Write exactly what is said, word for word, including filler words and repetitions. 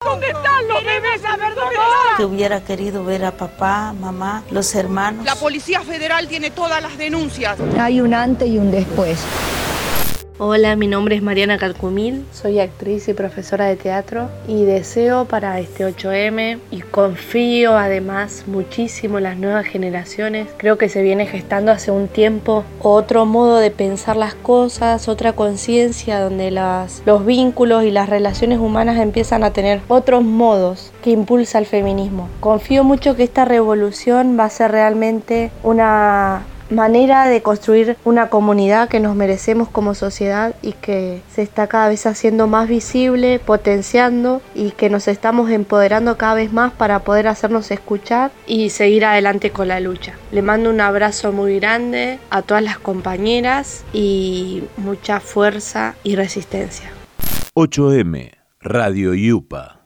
¿Dónde están los bebés? A ver, ¿dónde están? Que hubiera querido ver a papá, mamá, los hermanos. La Policía Federal tiene todas las denuncias. Hay un antes y un después. Hola, mi nombre es Mariana Calcumil, soy actriz y profesora de teatro y deseo para este ocho eme y confío además muchísimo en las nuevas generaciones. Creo que se viene gestando hace un tiempo otro modo de pensar las cosas, otra conciencia donde las, los vínculos y las relaciones humanas empiezan a tener otros modos que impulsa el feminismo. Confío mucho que esta revolución va a ser realmente una manera de construir una comunidad que nos merecemos como sociedad y que se está cada vez haciendo más visible, potenciando y que nos estamos empoderando cada vez más para poder hacernos escuchar y seguir adelante con la lucha. Le mando un abrazo muy grande a todas las compañeras y mucha fuerza y resistencia. ocho eme, Radio Yupa.